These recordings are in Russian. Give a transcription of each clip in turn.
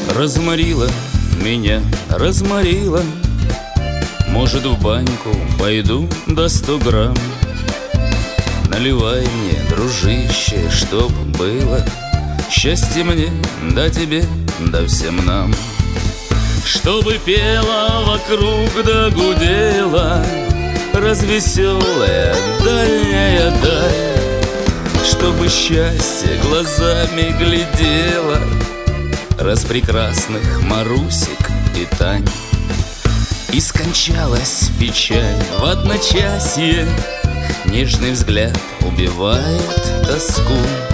Разморила меня, разморила. Может, в баньку пойду до 100 грамм. Наливай мне, дружище, чтоб было счастье мне, да тебе, да всем нам. Чтобы пела вокруг да гудела развеселая дальняя даль. Чтобы счастье глазами глядела распрекрасных Марусик и Тань. И скончалась печаль в одночасье, нежный взгляд убивает тоску.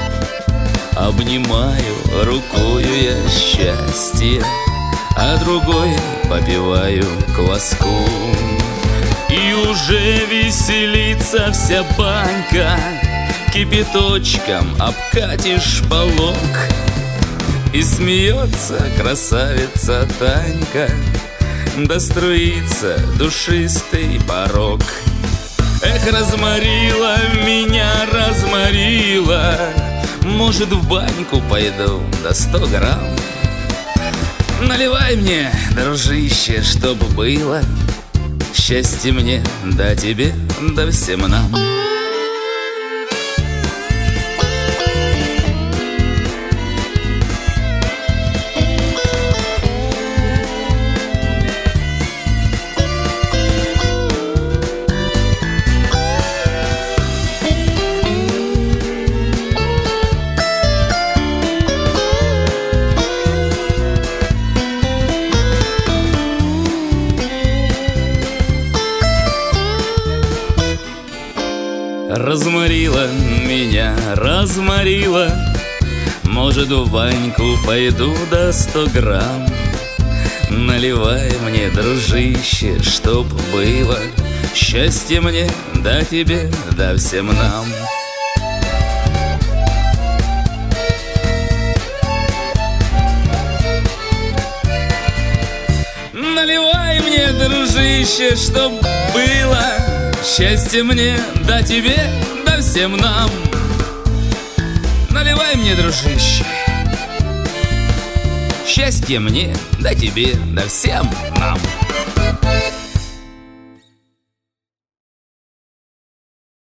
Обнимаю рукою я счастье, а другой попиваю кваску. И уже веселится вся банька, кипяточком обкатишь полог. И смеется красавица Танька, да струится душистый порог. Эх, разморила меня, разморила. Может, в баньку пойду до 100 грамм. Наливай мне, дружище, чтоб было счастье мне, да тебе, да всем нам. Разморила меня, разморила. Может, в баньку пойду до 100 грамм. Наливай мне, дружище, чтоб было счастье мне, да тебе, да всем нам. Наливай мне, дружище, чтоб было счастье мне, да тебе, да всем нам. Наливай мне, дружище, счастье мне, да тебе, да всем нам.